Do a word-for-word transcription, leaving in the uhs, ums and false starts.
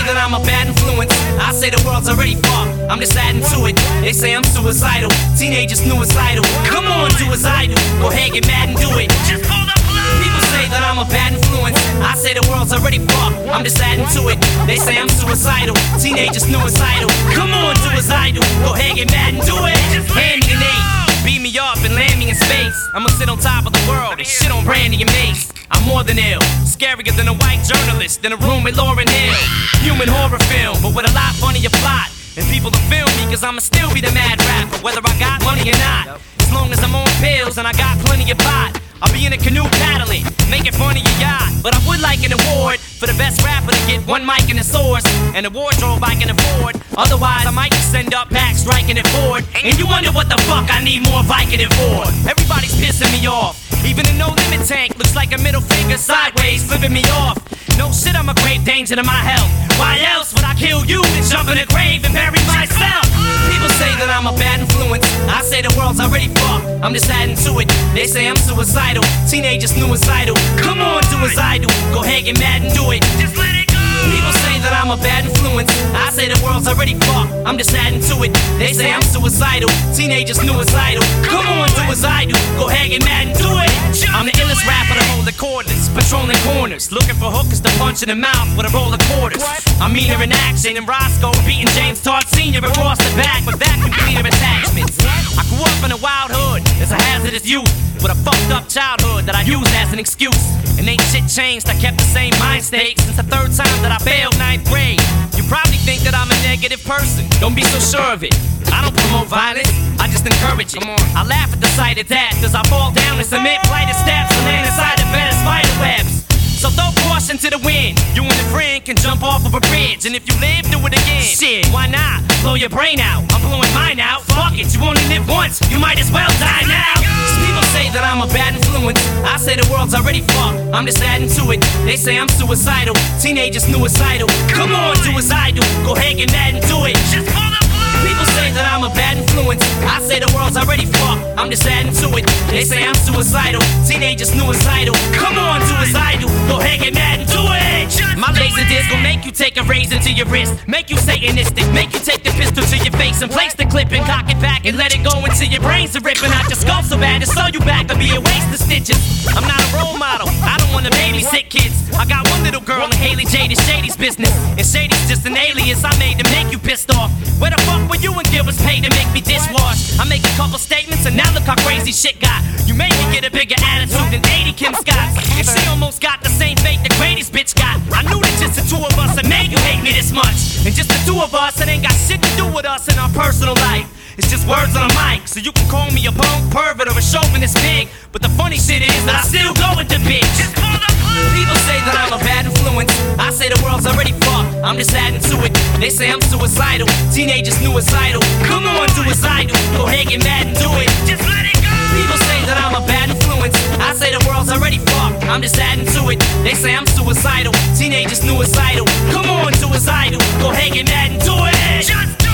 that I'm a bad influence. I say the world's already fucked, I'm just adding to it. They say I'm suicidal, teenagers suicidal. Come on, do as I do, go ahead, get mad and do it. Just pull the plug. People say that I'm a bad influence. I say the world's already fucked, I'm just adding to it. They say I'm suicidal, teenagers suicidal. Come on, do as I do, go ahead, get mad and do it. Just hand me an eight, beat me up and land me in space. I'ma sit on top of the world and shit on Brandy and Mace. I'm more than ill, scarier than a white journalist in a room with Lauryn Hill. Human horror film, but with a lot funnier plot. And people to film me, cause I'ma still be the mad rapper, whether I got money or not. As long as I'm on pills and I got plenty of pot, I'll be in a canoe paddling, making fun of your yacht. But I would like an award for the best rapper to get one mic and a source, and a wardrobe I can afford. Otherwise, I might just send up back striking it forward. And you wonder what the fuck I need more Vicodin for. Everybody's pissing me off. Even a no limit tank looks like a middle finger sideways, flipping me off. No shit, I'm a grave danger to my health. Why else would I kill you and jump in a grave and bury myself? People say that I'm a bad influence. I say the world's already fucked, I'm just adding to it. They say I'm suicidal, teenagers suicidal. Come on, do as I do, go ahead, get mad and do it. Just let it go. People say that I'm a bad influence. I say the world's already fucked, I'm just adding to it. They say I'm suicidal, teenagers suicidal. Come on, do as I do, go ahead, get mad and do it. I'm the illest rapper to hold the cordless, patrolling corners, looking for hookers to punch in the mouth with a roll of quarters. I'm meaner in action than Roscoe beating James Todd Senior across the back with vacuum cleaner attachments. I grew up in a wild hood as a hazardous youth, with a fucked up childhood that I used as an excuse. And ain't shit changed, I kept the same mind state since the third time that I failed ninth grade. You probably think that I'm a negative person, don't be so sure of it. I don't promote violence, I just encourage it. I laugh at the sight of that, cause I fall down and submit flight of steps and land inside a bed of spider webs. So throw caution to the wind, you and a friend can jump off of a bridge. And if you live, do it again. Shit, why not? Blow your brain out, I'm blowing mine out. Fuck it, you only live once, you might as well die now. People say that I'm a bad influence. I say the world's already fucked, I'm just adding to it. They say I'm suicidal, teenagers suicidal. Come on, do as I do, go ahead, get mad and do it. Just pull the plug. People say that I'm a bad influence. I say the world's already fucked, I'm just adding to it. They say I'm suicidal, teenagers suicidal. Come on, do as I do, go ahead, get mad and do it. My laser disc will make you take a razor to your wrist, make you satanistic, make you take the pistol to your face and place the clip and cock it back and let it go until your brains are ripping out your skull so bad to sew you back will be a waste of stitches. I'm not a role model, I don't wanna babysit kids. I got one little girl and Haley Jade is Shady's business, and Shady's just an alias I made to make you pissed off. Where the fuck were you when Gil was paid to make me dishwash? I make a couple statements and now look how crazy shit got. You made me get a bigger attitude than eighty Kim Scott, and she almost got the same fate the Grady's bitch got. I knew that just the two of us that made you hate me this much, and just the two of us, it ain't got shit to do with us in our personal life. It's just words on a mic, so you can call me a punk, pervert, or a chauvinist pig. But the funny shit is that I still go with the bitch. Just pull the plug. People say that I'm a bad influence. I say the world's already fucked, I'm just adding to it. They say I'm suicidal, teenagers suicidal. Come on, do as I do, go ahead, get mad and do it. Just let it go. People say that I'm a bad influence. I say the world's already fucked, I'm just adding to it. They say I'm suicidal, teenagers suicidal. Come on, do as I do, go ahead, get mad and do it. Just